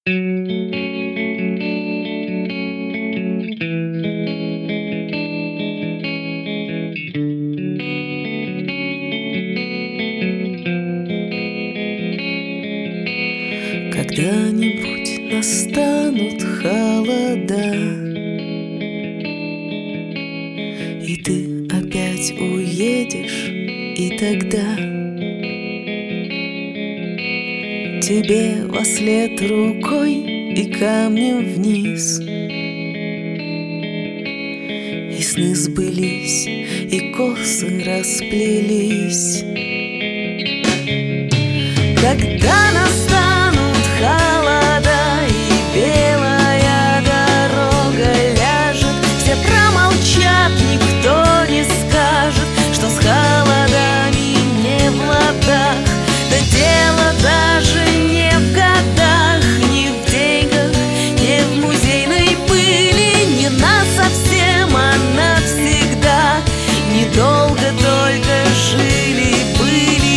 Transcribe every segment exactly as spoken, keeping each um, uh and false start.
Когда-нибудь настанут холода, и ты опять уедешь, и тогда тебе вослед рукой и камнем вниз. И сны сбылись, и косы расплелись. Когда настанут холода и белая дорога ляжет, все промолчат, никто не скажет, что с холодами не в ладах. Да дело даже не в годах, не в деньгах, не в музейной пыли, не насовсем, а навсегда. Недолго только жили-были.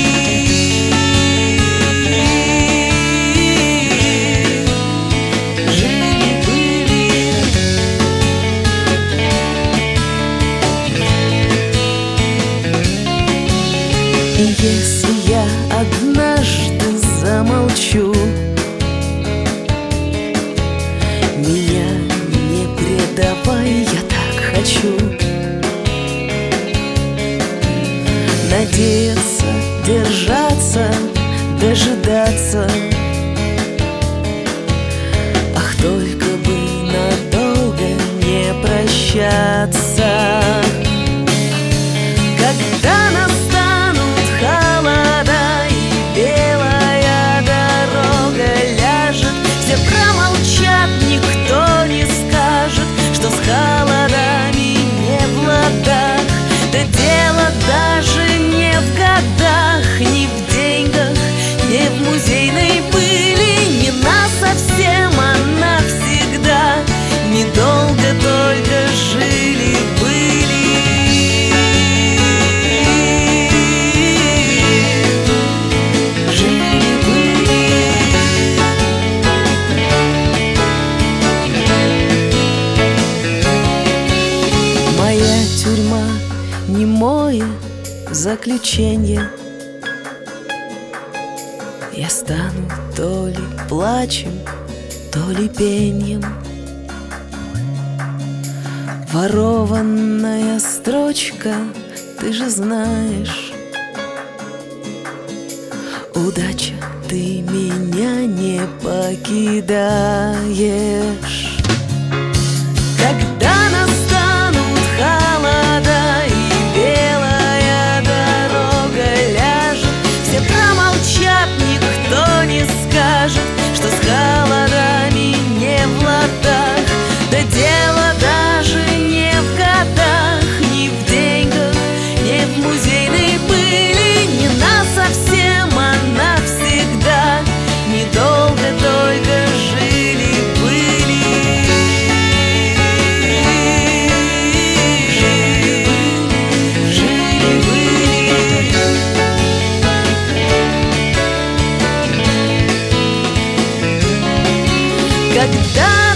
И если я однажды замолчу, меня не предавай, я так хочу надеяться, держаться, дожидаться. Ах, только бы надолго не прощаться. Когда настанут холода и белая дорога ляжет, все промолчат, никто не скажет, что с холодами не в ладах. Да дело даже не в годах, не в деньгах, не в музейной пыли, не насовсем, а навсегда. Недолго только жили-были. Моя тюрьма немое заключение. Я стану то ли плачем, то ли пеньем. Ворованная строчка, ты же знаешь. Удача, ты меня не покидаешь. Когда настанут холода и белая дорога ляжет, все промолчат, никто не скажет, что с холодами не в ладах. Да дело даже не в годах, не в деньгах, не в музейной пыли, не насовсем, а навсегда. Недолго только жили-были. Когда